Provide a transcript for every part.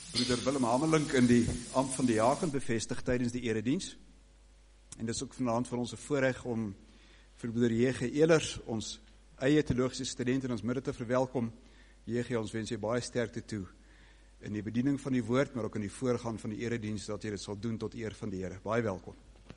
Broeder Willem Hamelink in die ambt van diaken bevestig tydens die erediens. En dit is ook vanaand vir ons 'n voorreg om vir broeder J.G. Elers, ons eie teologiese student in ons midde te verwelkom. J.G., ons wens jy baie sterkte toe in die bediening van die woord, maar ook in die voorgaan van die erediens, dat jy dit sal doen tot eer van die Here. Baie welkom.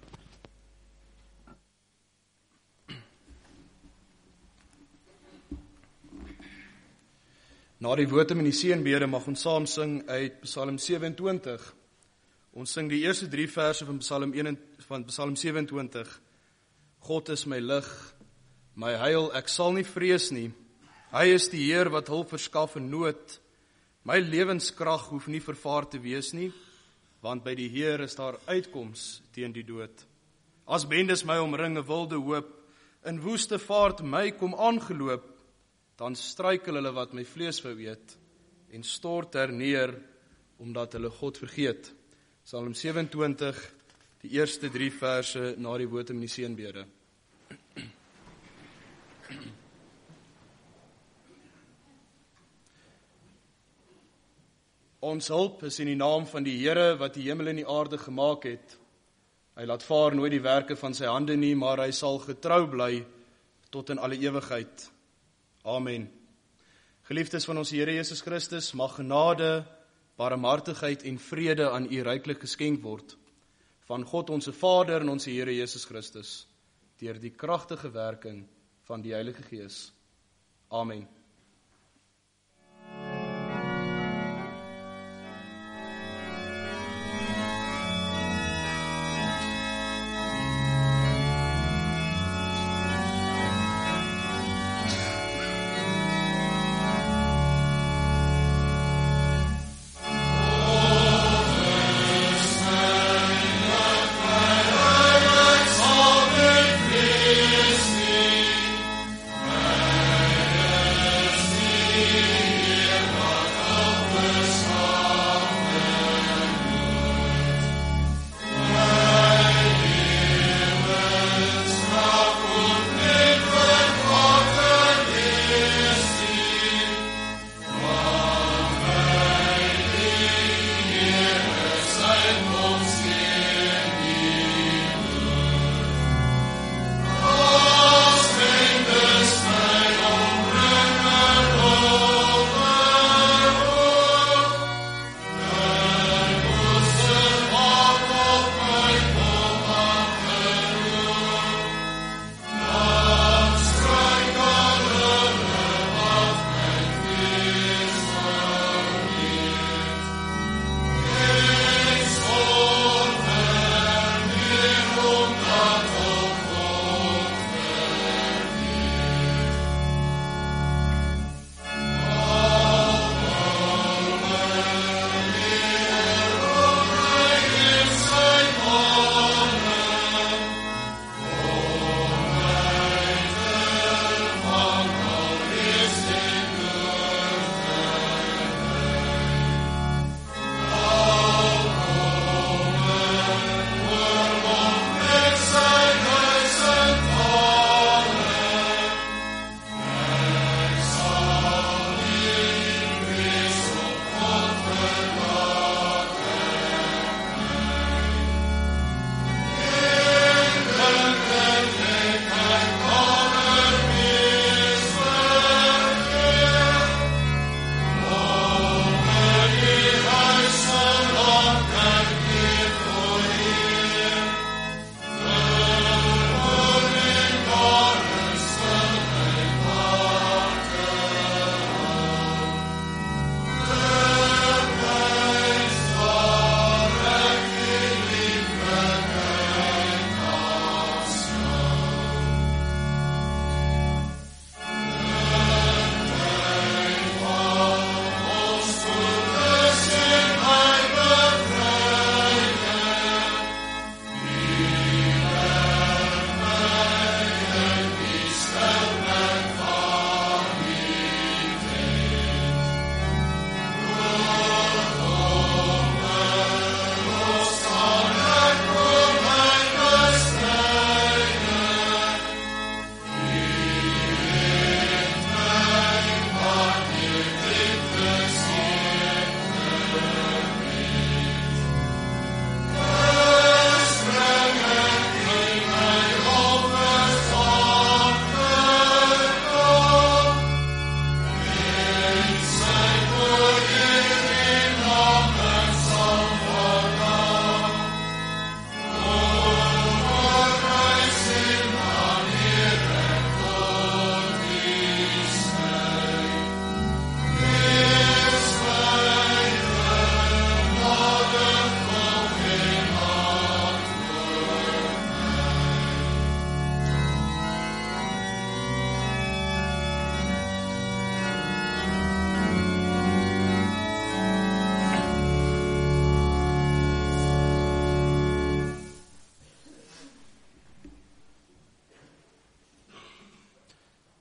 Na die wotum en die seënbede mag ons saam sing uit Psalm 27. Ons sing die eerste 3 verse van Psalm 27. God is my lig, my heil, ek sal nie vrees nie. Hy is die Heer wat hulp verskaf in nood. My lewenskrag hoef nie vervaar te wees nie, want by die Heer is daar uitkoms teen die dood. As bendes my omring 'n wilde hoop, in woeste vaart my kom aangeloop, dan struikel hulle wat my vlees wou eet, en stort neer, omdat hulle God vergeet. Psalm 27, die eerste 3 verse na die wotum en die seënbede. Ons hulp is in die naam van die Here wat die hemel en die aarde gemaak het. Hy laat vaar nooit die werke van sy hande nie, maar hy sal getrou bly tot in alle ewigheid. Amen. Geliefdes van ons Here Jesus Christus, mag genade, barmhartigheid en vrede aan u ryklik geskenk word, van God ons Vader en ons Here Jesus Christus, deur die kragtige werking van die Heilige Gees. Amen.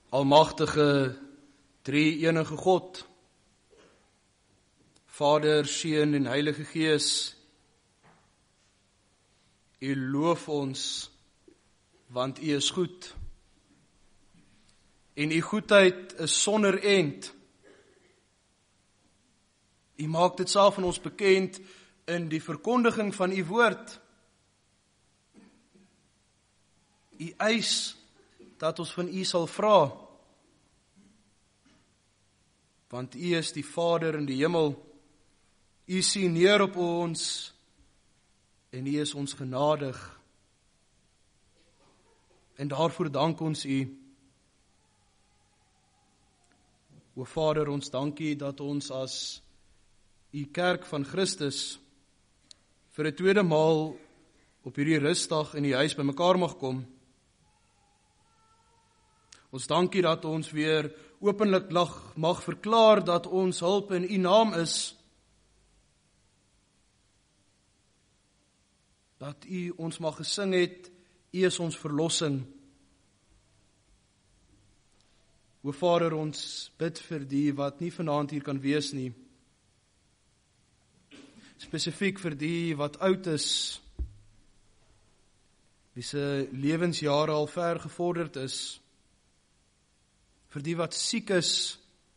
Almagtige, drie-enige God, Vader, Seun en Heilige Gees, U loof ons, want U is goed. En U goedheid is sonder end. U maak dit self aan ons bekend in die verkondiging van U woord. U eis dat ons van U sal vra, want U is die Vader in die hemel. U sien neer op ons en U is ons genadig. En daarvoor dank ons U. O Vader, ons dankie dat ons as U kerk van Christus vir 'n tweede maal op hierdie rustdag in die huis bymekaar mag kom. Ons dankie dat ons weer openlik mag verklaar dat ons hulp in U naam is. Dat U ons mag gesing het, U is ons verlossing. O Vader, ons bid vir die wat nie vanaand hier kan wees nie. Spesifiek vir die wat oud is, wie se lewensjare al ver gevorderd is, vir die wat siek is.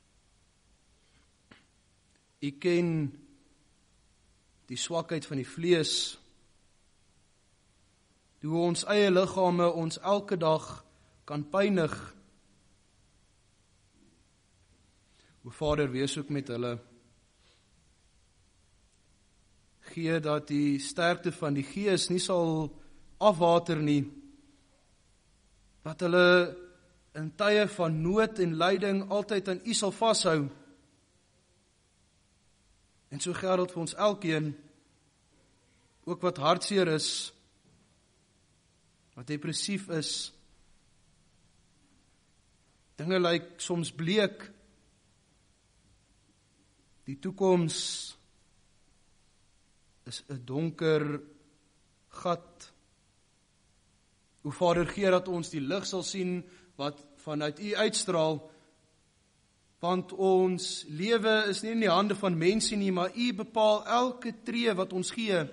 U ken die swakheid van die vlees, hoe ons eie liggame ons elke dag kan pynig. O Vader, wees ook met hulle. Gee dat die sterkte van die Gees nie sal afwater nie, dat hulle in tye van nood en lyding altyd aan U sal vashou. En so geld dit vir ons elkeen, ook wat hartseer is, wat depressief is. Dinge lyk soms bleek. Die toekoms is 'n donker gat. O Vader, gee dat ons die lig sal sien wat vanuit U uitstraal, want ons lewe is nie in die hande van mense nie, maar U bepaal elke tree wat ons gee.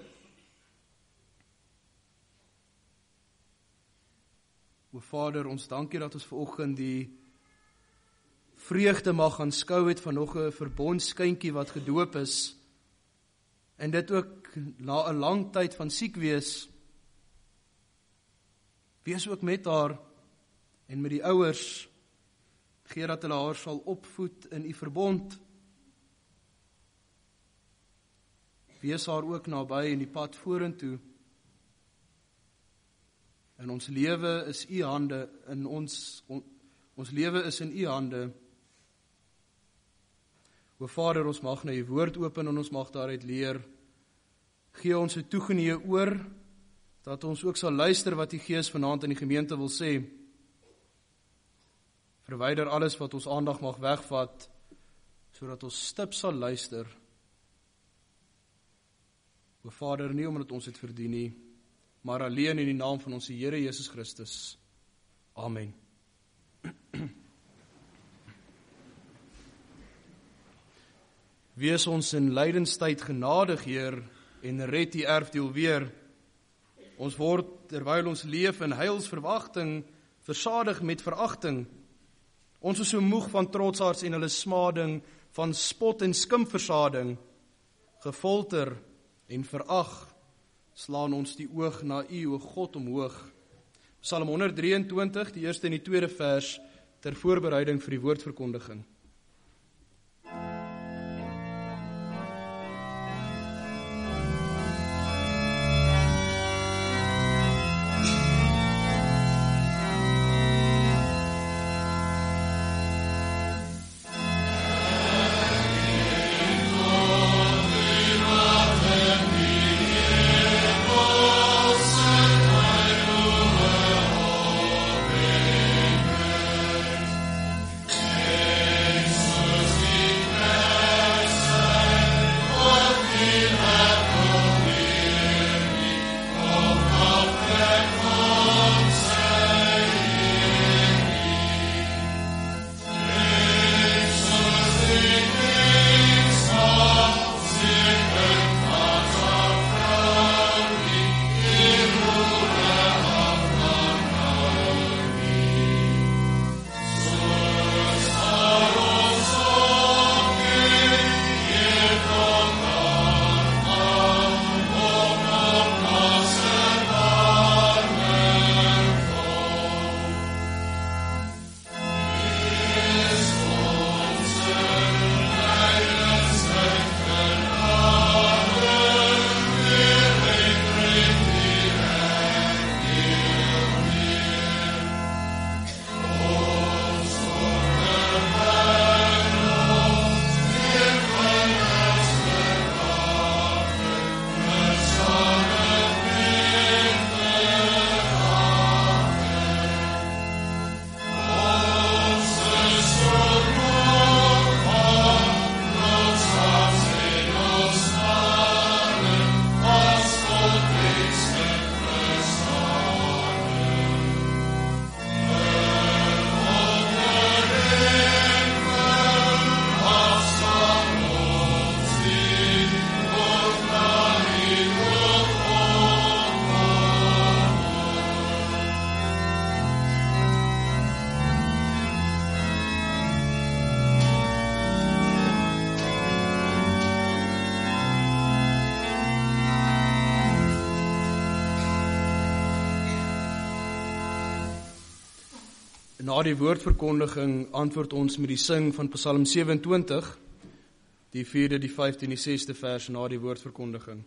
O Vader, ons dankie dat ons vanoggend die vreugde mag aanskou het van nog 'n verbondskindjie wat gedoop is, en dit ook na 'n lang tyd van siek wees. Wees ook met haar en met die ouers, gee dat hulle haar sal opvoed in U verbond. Wees haar ook naby in die pad vorentoe. En ons lewe is U hande, in ons lewe is in U hande. O Vader, ons mag na U woord open en ons mag daaruit leer. Gee ons 'n toegeneë oor, dat ons ook sal luister wat die Gees vanaand in die gemeente wil sê. Verwyder alles wat ons aandag mag wegvat, sodat ons stip sal luister. O Vader, nie omdat ons dit verdien nie, maar alleen in die naam van ons Here Jesus Christus. Amen. Wees ons in lydenstyd genadig, Heer, en red die erfdeel weer. Ons word, terwyl ons leef in heilsverwagting, versadig met veragting. Ons is so moeg van trotsaards en hulle smading, van spot en skimversading. Gefolter en verag, slaan ons die oog na U, o God, omhoog. Psalm 123, die eerste en die tweede vers, ter voorbereiding vir die woordverkondiging. Na die woordverkondiging antwoord ons met die sing van Psalm 27, die 4de, die 5de en die 6de vers na die woordverkondiging.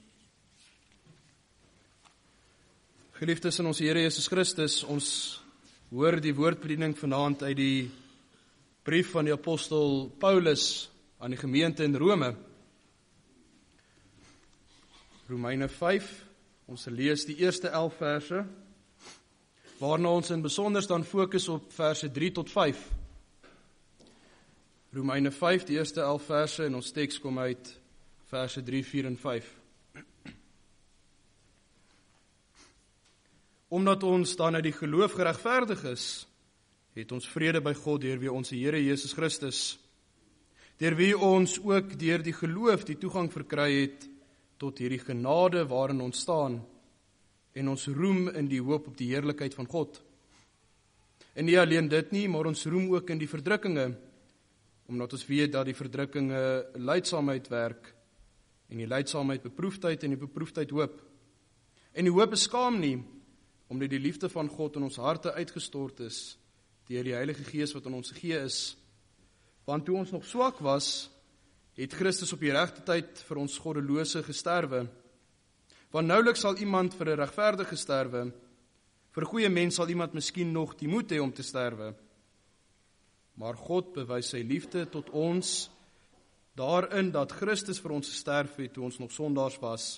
Geliefdes in ons Here Jesus Christus, ons hoor die woordbediening vanaand uit die brief van die apostel Paulus aan die gemeente in Rome. Romeine 5, ons lees die eerste 11 verse, waarna ons in besonder dan fokus op verse 3 tot 5. Romeine 5, die eerste 11 verse, en ons teks kom uit verse 3, 4 en 5. Omdat ons dan uit die geloof geregverdig is, het ons vrede by God deur wie ons Here Jesus Christus, deur wie ons ook deur die geloof die toegang verkry het tot hierdie genade waarin ons staan, en ons roem in die hoop op die heerlikheid van God. En nie alleen dit nie, maar ons roem ook in die verdrukkinge, omdat ons weet dat die verdrukkinge lydsaamheid werk, en die lydsaamheid beproefdheid, en die beproefdheid hoop. En die hoop is skaam nie, omdat die liefde van God in ons harte uitgestort is, deur die Heilige Gees wat in ons gegee is. Want toe ons nog swak was, het Christus op die regte tyd vir ons goddelose gesterwe. Want nouliks sal iemand vir 'n regverdige sterwe, vir 'n goeie mens sal iemand miskien nog die moed hê om te sterwe. Maar God bewys sy liefde tot ons daarin dat Christus vir ons gesterf het toe ons nog sondaars was.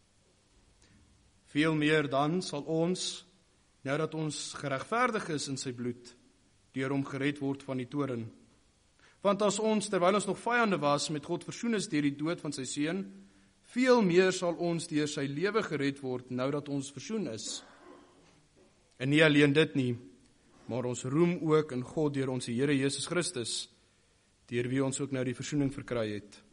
Veel meer dan sal ons, nou dat ons geregverdig is in sy bloed, deur hom gered word van die toorn. Want as ons, terwyl ons nog vyande was, met God versoen is deur die dood van sy seun, veel meer sal ons deur sy lewe gered word, nou dat ons versoen is. En nie alleen dit nie, maar ons roem ook in God deur ons Here Jesus Christus, deur wie ons ook nou die versoening verkry het.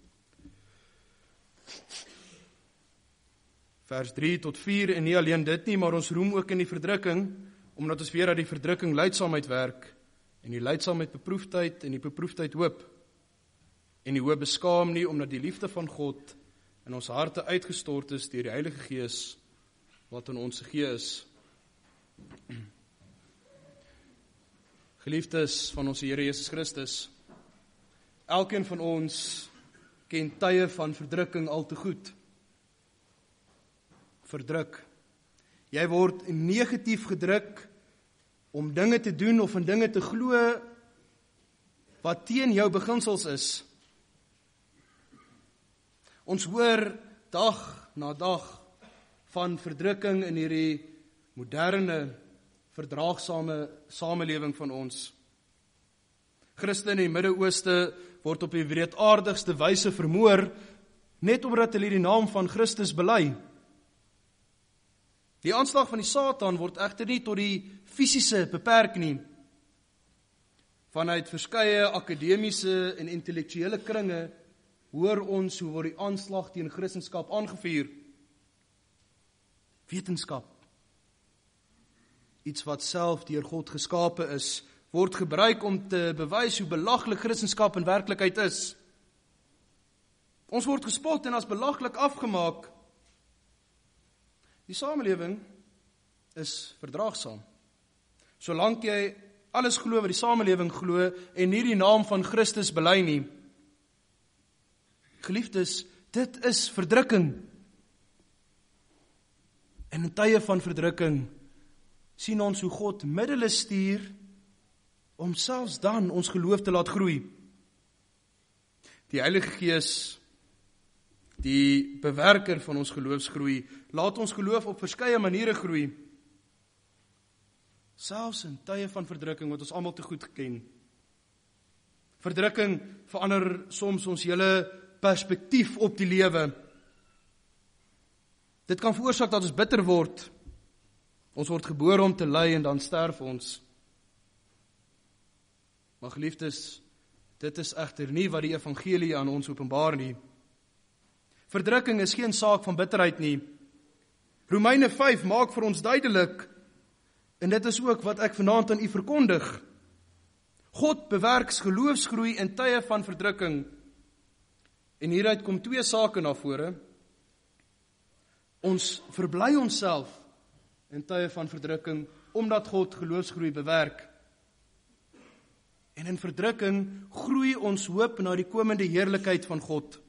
Vers 3 tot 4, en nie alleen dit nie, maar ons roem ook in die verdrukking, omdat ons weer uit die verdrukking lydsaamheid werk, en die lydsaamheid beproefdheid, en die beproefdheid hoop. En die hoop beskaam nie, omdat die liefde van God in ons harte uitgestort is deur die Heilige Gees, wat in ons gegee is. Geliefdes van ons Here Jesus Christus, elkeen van ons ken tye van verdrukking al te goed. Verdruk. Jy word negatief gedruk om dinge te doen of in dinge te glo wat teen jou beginsels is. Ons hoor dag na dag van verdrukking in hierdie moderne, verdraagsame samelewing van ons. Christene in die Midde-Ooste word op die wreedaardigste wyse vermoor, net omdat hulle die naam van Christus bely. Die aanslag van die Satan word egter nie tot die fisiese beperk nie. Vanuit verskeie akademiese en intellektuele kringe hoor ons hoe word die aanslag teen Christendom aangevuur. Wetenskap, iets wat self deur God geskape is, word gebruik om te bewys hoe belaglik Christendom in werklikheid is. Ons word gespot en as belaglik afgemaak. Die samelewing is verdraagsaam. Solank jy alles glo wat die samelewing glo en nie die naam van Christus bely nie. Geliefdes, dit is verdrukking. En in tye van verdrukking sien ons hoe God middele stuur om selfs dan ons geloof te laat groei. Die Heilige Gees, die bewerker van ons geloofsgroei, laat ons geloof op verskeie maniere groei. Selfs in tye van verdrukking wat ons almal te goed ken. Verdrukking verander soms ons hele perspektief op die lewe. Dit kan veroorsaak dat ons bitter word. Ons word gebore om te ly en dan sterf ons. Maar geliefdes, dit is egter nie wat die evangelie aan ons openbaar nie. Verdrukking is geen saak van bitterheid nie. Romeine 5 maak vir ons duidelik, en dit is ook wat ek vanaand aan u verkondig. God bewerk geloofsgroei in tye van verdrukking. En hieruit kom twee sake na vore. Ons verbly onsself in tye van verdrukking, omdat God geloofsgroei bewerk. En in verdrukking groei ons hoop na die komende heerlikheid van God.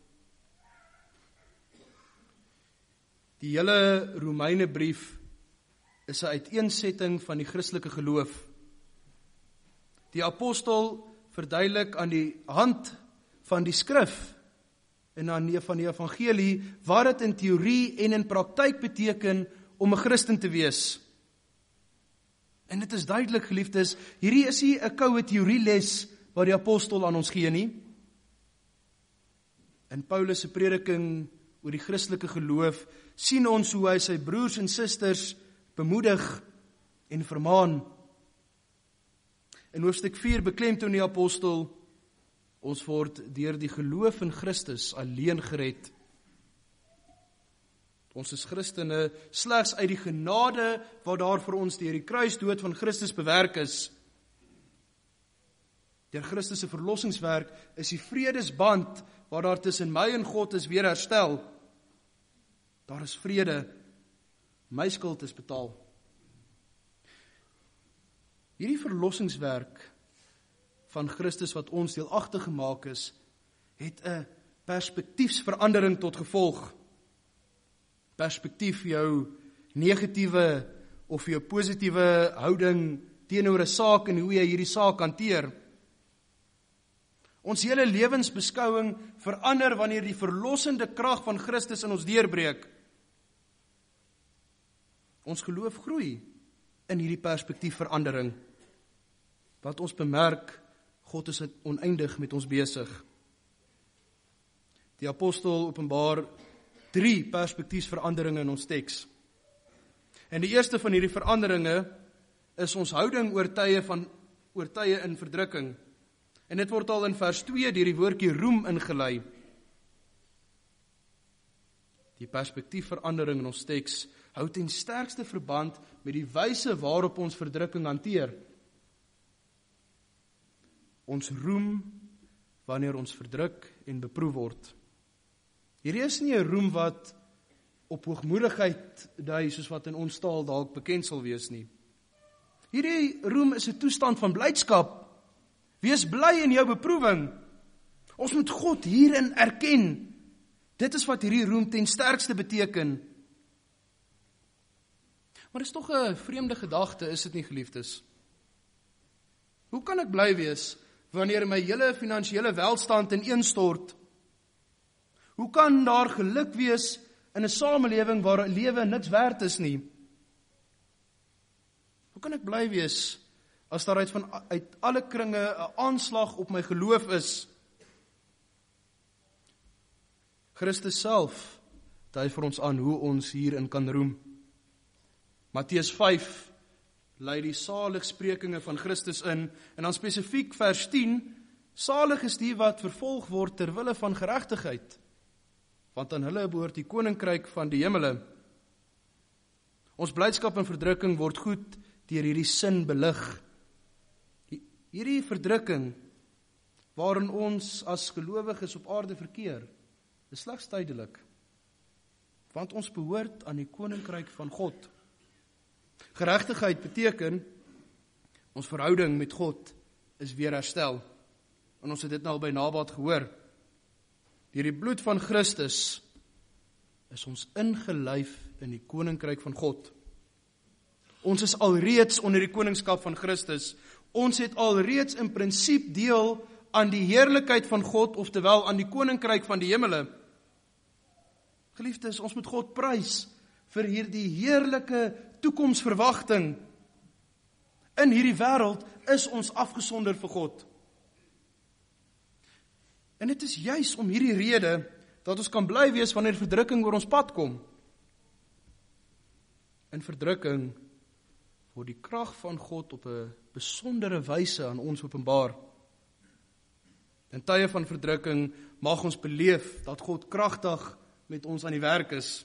Die hele Romeinebrief is 'n uiteensetting van die Christelike geloof. Die apostel verduidelik aan die hand van die skrif en van die evangelie wat dit in teorie en in praktyk beteken om 'n Christen te wees. En dit is duidelik, geliefdes, hierdie is nie 'n koue teorieles wat die apostel aan ons gee nie. In Paulus se prediking oor die Christelike geloof sien ons hoe hy sy broers en susters bemoedig en vermaan. In hoofstuk 4 beklemtoon die apostel, ons word deur die geloof in Christus alleen gered. Ons is Christene slegs uit die genade wat daar vir ons deur die kruisdood van Christus bewerk is. Deur Christus se verlossingswerk is die vredesband wat daar tussen my en God is weer herstel. Daar is vrede. My skuld is betaal. Hierdie verlossingswerk van Christus wat ons deelagtig gemaak is, het 'n perspektiefsverandering tot gevolg. Perspektief jou negatiewe of jou positiewe houding teenoor 'n saak en hoe jy hierdie saak hanteer. Ons hele lewensbeskouing verander wanneer die verlossende krag van Christus in ons deurbreek. Ons geloof groei in hierdie perspektiefverandering. Want ons bemerk, God is oneindig met ons besig. Die apostel openbaar 3 perspektiefsveranderinge in ons teks. En die eerste van hierdie veranderinge is ons houding oor tye in verdrukking. En dit word al in vers 2 deur die woordjie roem ingelei. Die perspektiefverandering in ons teks hou ten sterkste verband met die wyse waarop ons verdrukking hanteer. Ons roem wanneer ons verdruk en beproef word. Hierdie is nie 'n roem wat op hoogmoedigheid dui soos wat in ons taal dalk bekend sal wees nie. Hierdie roem is 'n toestand van blydskap. Wees bly in jou beproewing. Ons moet God hierin erken. Dit is wat hierdie roem ten sterkste beteken. Maar dit is tog 'n vreemde gedagte, is dit nie, geliefdes? Hoe kan ek bly wees wanneer my hele finansiële welstand ineenstort? Hoe kan daar geluk wees in 'n samelewing waar 'n lewe niks werd is nie? Hoe kan ek bly wees as daar uit alle kringe 'n aanslag op my geloof is? Christus self dui vir ons aan hoe ons hierin kan roem. Matteus 5 lei die saligsprekinge van Christus in, en dan spesifiek vers 10, salig is die wat vervolg word ter wille van geregtigheid, want aan hulle behoort die koninkryk van die hemele. Ons blydskap en verdrukking word goed deur hierdie sin belig. Hierdie verdrukking waarin ons as gelowiges op aarde verkeer, is slegs tydelik, want ons behoort aan die koninkryk van God. Geregtigheid beteken, ons verhouding met God is weer herstel. En ons het dit nou al by nabaat gehoor. Deur die bloed van Christus is ons ingelyf in die koninkryk van God. Ons is alreeds onder die koningskap van Christus. Ons het alreeds in prinsip deel aan die heerlikheid van God, oftewel aan die koninkryk van die hemele. Geliefdes, ons moet God prys vir hierdie heerlike toekomsverwagting. In hierdie wêreld is ons afgesonder vir God. En dit is juis om hierdie rede dat ons kan bly wees wanneer verdrukking oor ons pad kom. In verdrukking word die krag van God op 'n besondere wyse aan ons openbaar. In tye van verdrukking mag ons beleef dat God kragtig met ons aan die werk is.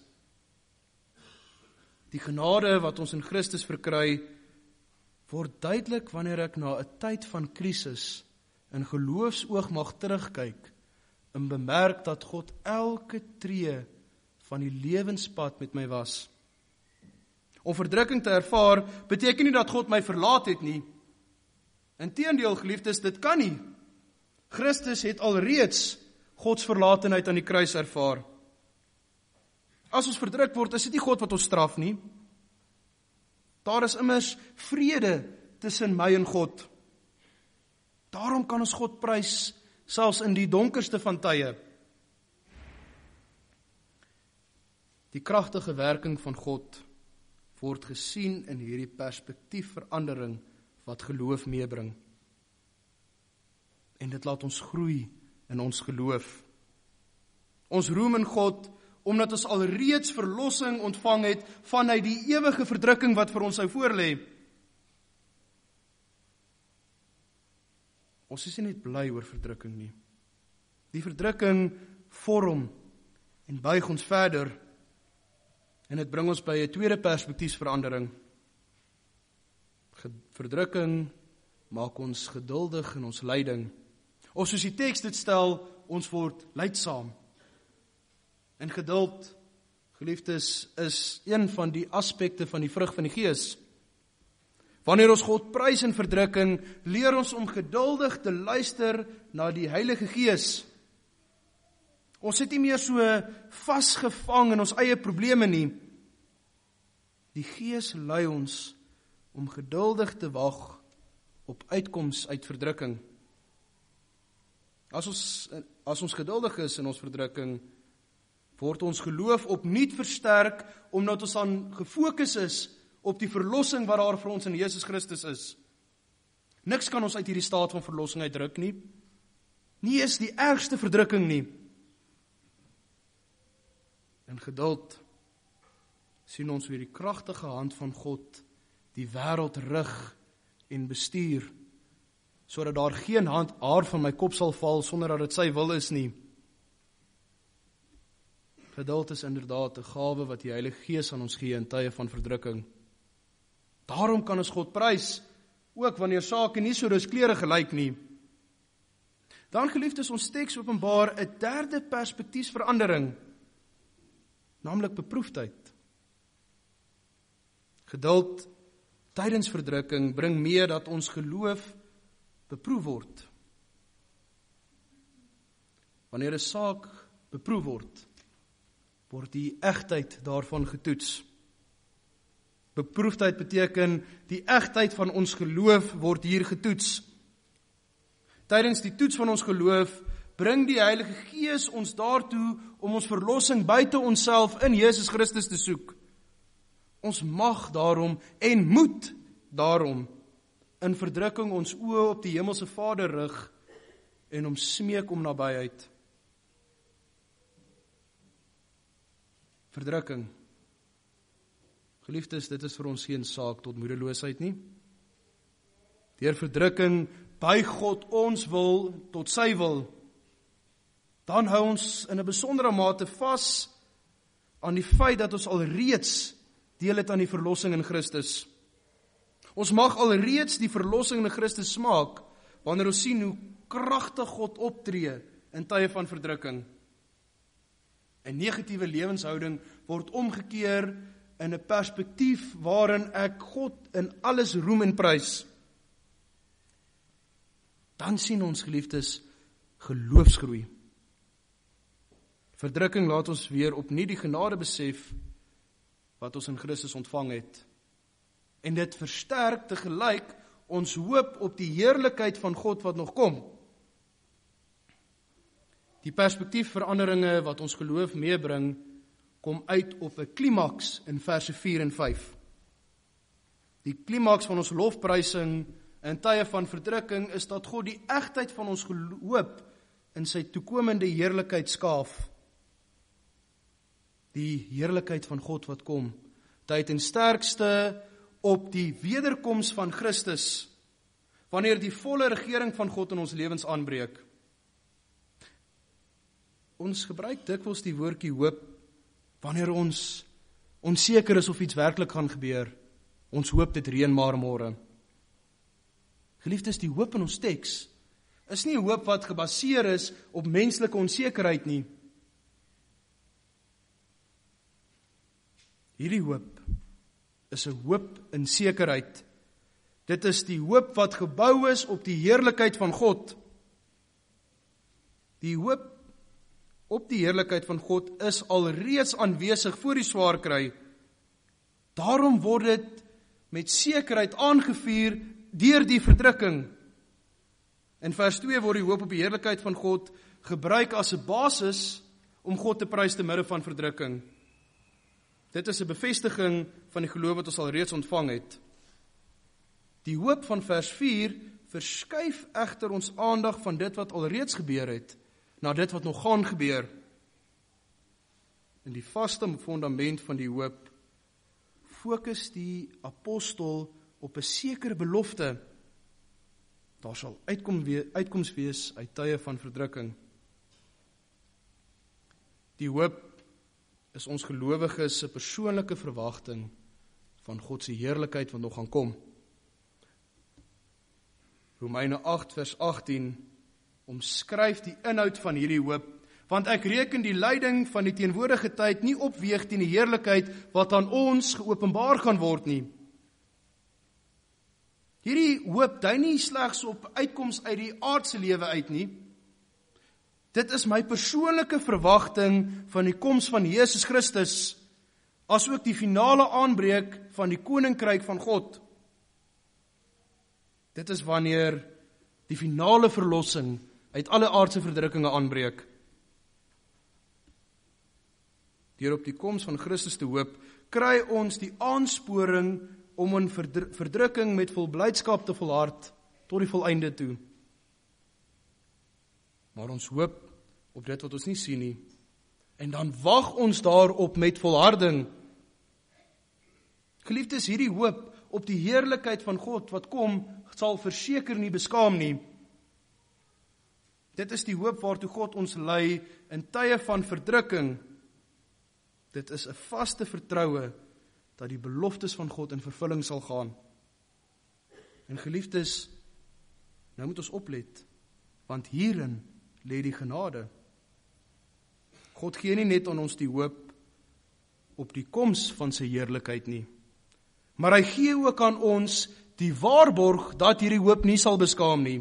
Die genade wat ons in Christus verkry, word duidelik wanneer ek na 'n tyd van krisis in geloofsoog mag terugkyk en bemerk dat God elke tree van die lewenspad met my was. Om verdrukking te ervaar beteken nie dat God my verlaat het nie. Inteendeel, geliefdes, dit kan nie. Christus het alreeds Gods verlatenheid aan die kruis ervaar. As ons verdruk word, is dit nie God wat ons straf nie. Daar is immers vrede tussen my en God. Daarom kan ons God prys, selfs in die donkerste van tye. Die kragtige werking van God word gesien in hierdie perspektiefverandering wat geloof meebring. En dit laat ons groei in ons geloof. Ons roem in God, omdat ons alreeds verlossing ontvang het vanuit die ewige verdrukking wat vir ons sou voorlê. Ons is nie net bly oor verdrukking nie. Die verdrukking vorm en buig ons verder, en dit bring ons by 'n tweede perspektiefverandering. Verdrukking maak ons geduldig in ons lyding. Of soos die teks dit stel, ons word lydsaam. En geduld, geliefdes, is een van die aspekte van die vrug van die Gees. Wanneer ons God prys in verdrukking, leer ons om geduldig te luister na die Heilige Gees. Ons sit nie meer so vasgevang in ons eie probleme nie. Die Gees lei ons om geduldig te wag op uitkoms uit verdrukking. As ons geduldig is in ons verdrukking, word ons geloof opnuut versterk, omdat ons dan gefokus is op die verlossing wat daar vir ons in Jesus Christus is. Niks kan ons uit hierdie staat van verlossing uitruk nie. Nie is die ergste verdrukking nie. In geduld sien ons weer die kragtige hand van God die wêreld rig en bestuur, sodat daar geen haar van my kop sal val sonder dat dit sy wil is nie. Geduld is inderdaad 'n gawe wat die Heilige Gees aan ons gee in tye van verdrukking. Daarom kan ons God prys, ook wanneer sake nie so rooskleurig gelyk nie. Dan, geliefdes, ons teks openbaar 'n derde perspektiefverandering, naamlik beproefdheid. Geduld tydens verdrukking bring mee dat ons geloof beproef word. Wanneer 'n saak beproef word, word die egtheid daarvan getoets. Beproefdheid beteken die egtheid van ons geloof word hier getoets. Tydens die toets van ons geloof bring die Heilige Gees ons daartoe om ons verlossing buite onsself in Jesus Christus te soek. Ons mag daarom en moet daarom in verdrukking ons oë op die Hemelse Vader rig en hom smeek om nabyheid. Verdrukking. Geliefdes, dit is vir ons geen saak tot moedeloosheid nie. Deur verdrukking buig God ons wil tot sy wil. Dan hou ons in 'n besondere mate vas aan die feit dat ons alreeds deel het aan die verlossing in Christus. Ons mag alreeds die verlossing in Christus smaak, wanneer ons sien hoe kragtig God optree in tye van verdrukking. 'n Negatiewe lewenshouding word omgekeer in 'n perspektief waarin ek God in alles roem en prys. Dan sien ons, geliefdes, geloofsgroei. Verdrukking laat ons weer opnuut die genade besef wat ons in Christus ontvang het. En dit versterk te gelyk ons hoop op die heerlikheid van God wat nog kom. Die perspektiefveranderinge wat ons geloof meebring, kom uit op 'n klimaks in verse 4 en 5. Die klimaks van ons lofprysing in tye van verdrukking is dat God die egtheid van ons hoop in sy toekomende heerlikheid skaaf. Die heerlikheid van God wat kom, tyd en sterkste op die wederkoms van Christus, wanneer die volle regering van God in ons lewens aanbreek. Ons gebruik dikwels die woordjie hoop, wanneer ons onseker is of iets werklik gaan gebeur. Ons hoop dit reën maar môre. Geliefdes, die hoop in ons teks is nie 'n hoop wat gebaseer is op menslike onsekerheid nie. Hierdie hoop is 'n hoop in sekerheid Dit is die hoop wat gebou is op die heerlikheid van God. Die hoop op die heerlikheid van God is alreeds aanwesig voor die swaar kry. Daarom word dit met sekerheid aangevuur deur die verdrukking. In vers 2 word die hoop op die heerlikheid van God gebruik as 'n basis om God te prys te midde van verdrukking. Dit is 'n bevestiging van die geloof wat ons alreeds ontvang het. Die hoop van vers 4 verskuif egter ons aandag van dit wat alreeds gebeur het, na dit wat nog gaan gebeur. In die vaste fundament van die hoop fokus die apostel op 'n sekere belofte. Daar sal uitkoms wees uit tye van verdrukking. Die hoop is ons gelowiges se persoonlike verwagting van God se heerlikheid wat nog gaan kom. Romeine 8 vers 18 omskryf die inhoud van hierdie hoop, want ek reken die lyding van die teenwoordige tyd nie opweeg teen die heerlikheid wat aan ons geopenbaar gaan word nie. Hierdie hoop dui nie slegs op uitkoms uit die aardse lewe uit nie. Dit is my persoonlike verwagting van die koms van Jesus Christus, asook die finale aanbreek van die koninkryk van God. Dit is wanneer die finale verlossing uit alle aardse verdrukkinge aanbreek. Deur op die koms van Christus te hoop, kry ons die aansporing om in verdrukking met vol blydskap te volhard tot die volleinde toe. Maar ons hoop op dit wat ons nie sien nie, en dan wag ons daarop met volharding. Geliefdes, hierdie hoop op die heerlikheid van God wat kom, sal verseker nie beskaam nie. Dit is die hoop waartoe God ons lei in tye van verdrukking. Dit is 'n vaste vertroue dat die beloftes van God in vervulling sal gaan. En geliefdes, nou moet ons oplet, want hierin lê die genade. God gee nie net aan ons die hoop op die koms van sy heerlikheid nie, maar hy gee ook aan ons die waarborg dat hierdie hoop nie sal beskaam nie.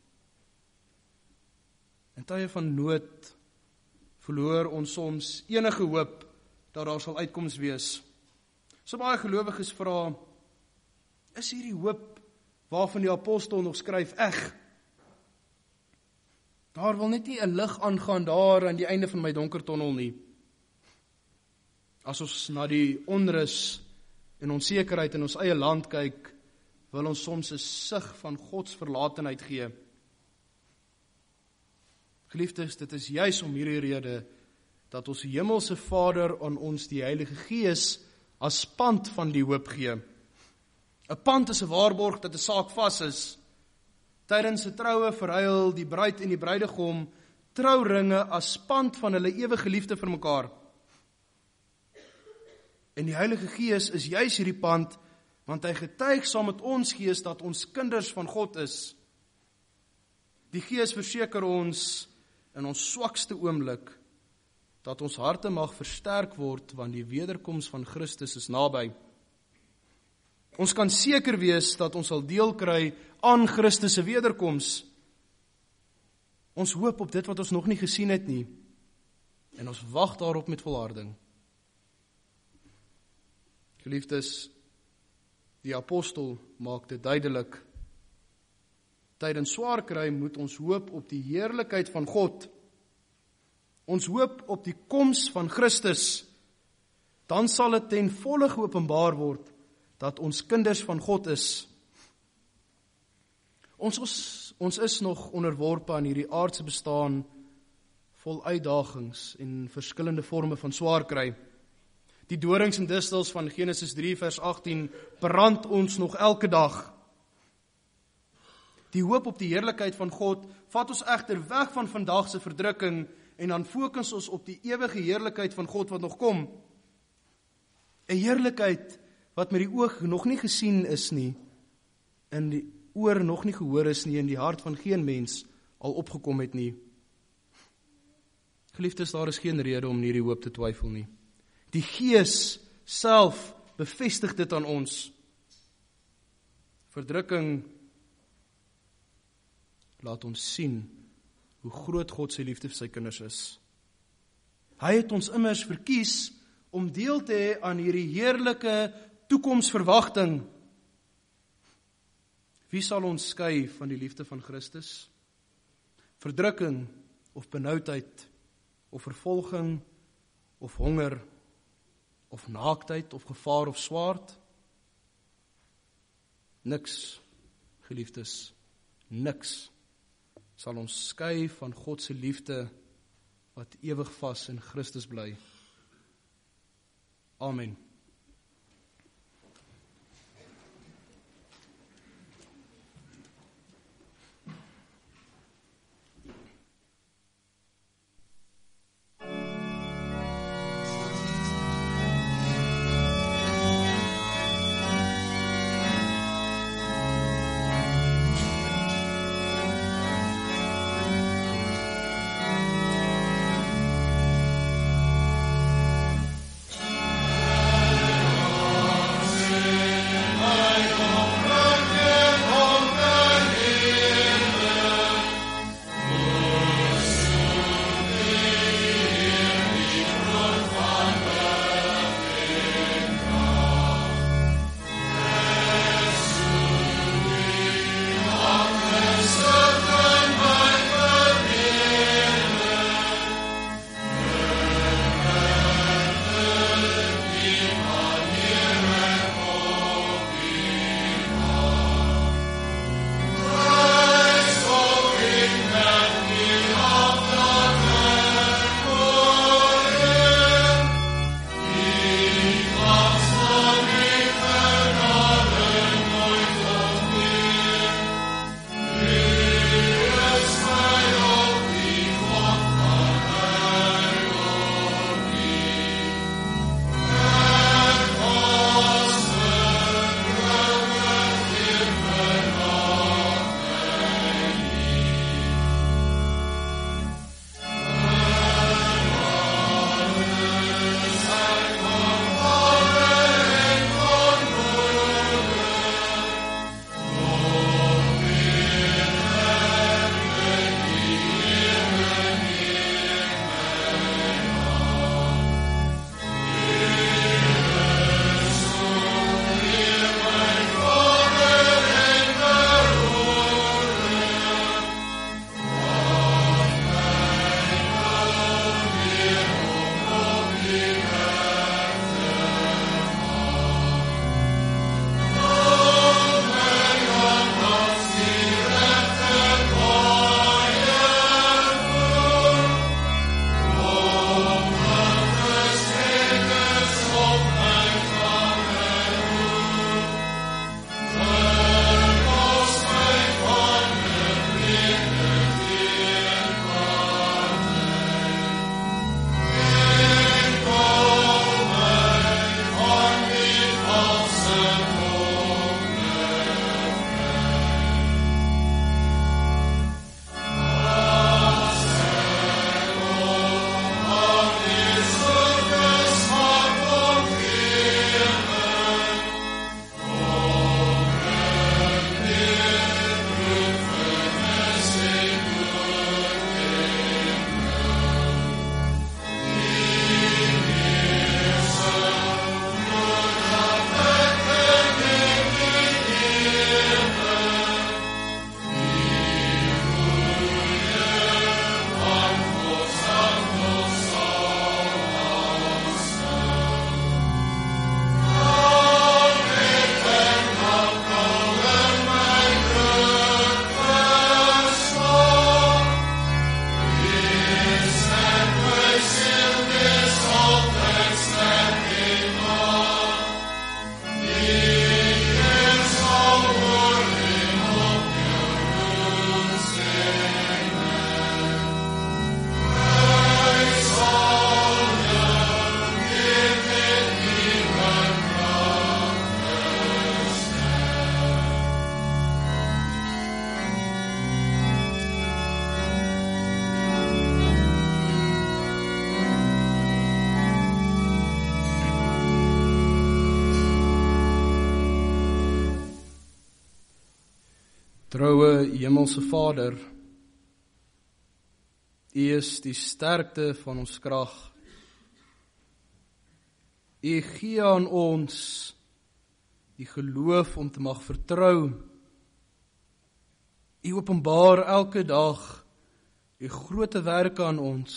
In tye van nood verloor ons soms enige hoop dat daar sal uitkoms wees. So baie gelowiges vra, is hierdie hoop waarvan die apostel nog skryf eg? Daar wil net nie 'n lig aangaan daar aan die einde van my donker tonnel nie. As ons na die onrus en onsekerheid in ons eie land kyk, wil ons soms 'n sig van Gods verlatenheid gee. Geliefdes, dit is juis om hierdie rede dat ons hemelse Vader aan ons die Heilige Gees as pand van die hoop gee. 'n Pand is 'n waarborg dat 'n saak vas is. Tydens 'n troue verruil die bruid en die bruidegom trouringe as pand van hulle ewige liefde vir mekaar. En die Heilige Gees is juis hierdie pand, want hy getuig saam met ons gees dat ons kinders van God is. Die Gees verseker ons in ons swakste oomblik dat ons harte mag versterk word, want die wederkoms van Christus is naby. Ons kan seker wees dat ons sal deel kry aan Christus se wederkoms. Ons hoop op dit wat ons nog nie gesien het nie, en ons wag daarop met volharding. Geliefdes, die apostel maak dit duidelik. Tydens swaar kry moet ons hoop op die heerlikheid van God. Ons hoop op die koms van Christus. Dan sal dit ten volle geopenbaar word dat ons kinders van God is. Ons is nog onderworpe aan hierdie aardse bestaan vol uitdagings en verskillende vorme van swaar kry. Die dorings en distels van Genesis 3 vers 18 brand ons nog elke dag. Die hoop op die heerlikheid van God vat ons egter weg van vandag se verdrukking en dan fokus ons op die ewige heerlikheid van God wat nog kom. 'n Heerlikheid wat met die oog nog nie gesien is nie, in die oor nog nie gehoor is nie, in die hart van geen mens al opgekom het nie. Geliefdes, daar is geen rede om hierdie hoop te twyfel nie. Die Gees self bevestig dit aan ons. Verdrukking laat ons sien hoe groot God se liefde vir sy kinders is. Hy het ons immers verkies om deel te hê aan hierdie heerlike toekomsverwagting. Wie sal ons skei van die liefde van Christus? Verdrukking of benoudheid, of vervolging, of honger, of naaktheid, of gevaar of swaard? Niks, geliefdes, niks sal ons skei van God se liefde wat ewig vas in Christus bly. Amen. Troue Hemelse Vader, U is die sterkte van ons krag. U gee aan ons die geloof om te mag vertrou. U openbaar elke dag U groote werke aan ons.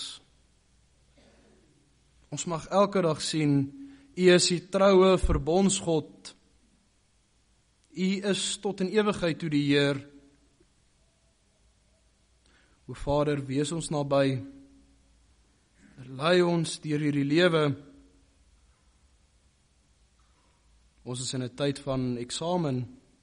Ons mag elke dag sien, U is die troue verbondsgod. U is tot in ewigheid toe die Heer. O Vader, wees ons naby. Lei ons deur hierdie lewe. Ons is in 'n tyd van eksamen.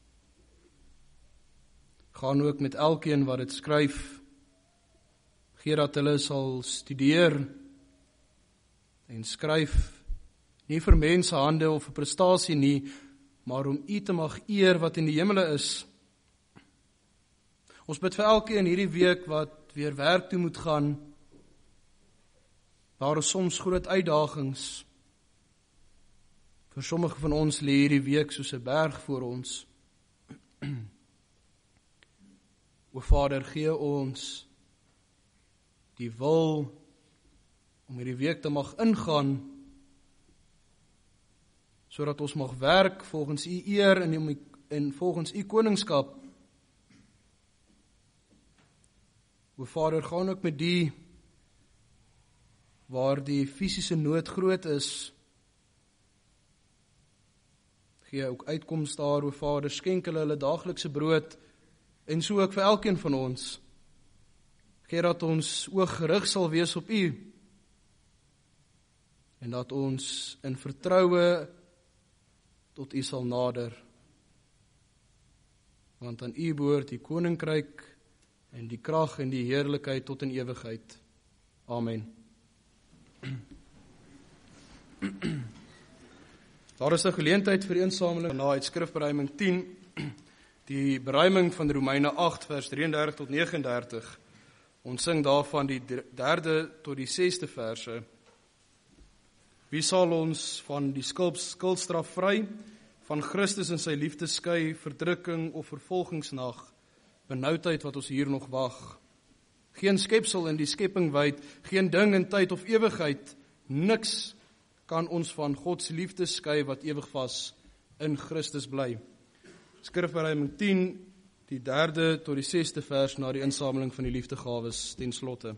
Gaan ook met elkeen wat dit skryf. Gee dat hulle sal studeer en skryf, nie vir mense hande of vir prestasie nie, maar om U te mag eer wat in die hemele is. Ons bid vir elkeen hierdie week wat weer werk toe moet gaan. Daar is soms groot uitdagings. Vir sommige van ons lê hierdie week soos 'n berg voor ons. O Vader, gee ons die wil om hierdie week te mag ingaan, sodat ons mag werk volgens U eer en volgens U koningskap. O Vader, gaan ook met die waar die fisiese nood groot is. Gee ook uitkoms daar, o Vader, skenk hulle daaglikse brood, en so ook vir elkeen van ons. Gee dat ons oog gerig sal wees op U, en dat ons in vertroue tot U sal nader. Want aan U behoort die koninkryk en die krag en die heerlikheid tot in ewigheid. Amen. Daar is 'n geleentheid vir insameling na uit skrifberuiming 10, die beruiming van Romeine 8 vers 33 tot 39. Ons sing daarvan die 3de tot die 6de verse. Wie sal ons van die skuldstraf vry, van Christus en sy liefde skei, verdrukking of vervolgingsnag, benoudheid wat ons hier nog wag. Geen skepsel in die skepping wyd, geen ding in tyd of ewigheid, niks kan ons van God se liefde skei wat ewig vas in Christus bly. Skrifberuiming 10, die 3de tot die 6de vers na die insameling van die liefdegawes ten slotte.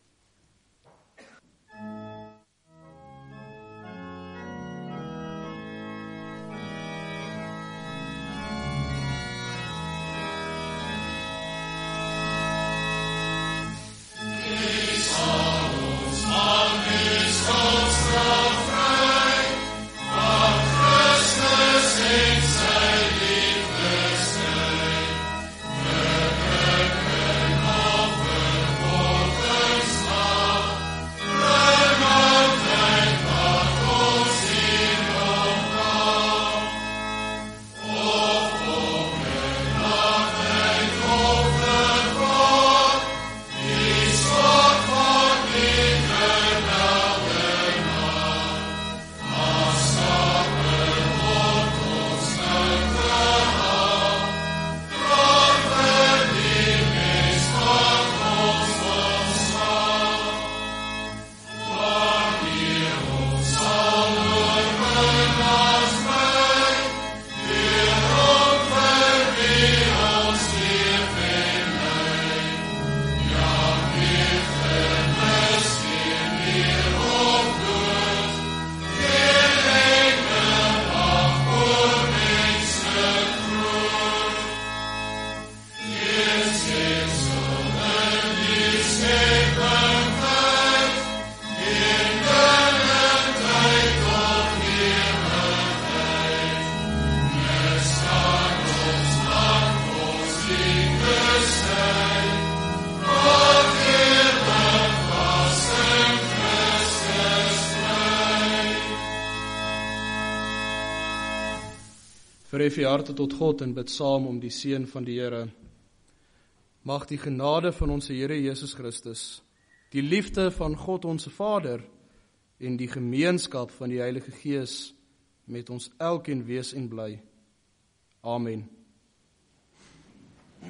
Verhef je harte tot God en bid saam om die seën van die Here. Mag die genade van onze Here Jesus Christus, die liefde van God onze Vader en die gemeenskap van die Heilige Gees met ons elkeen wees en bly. Amen.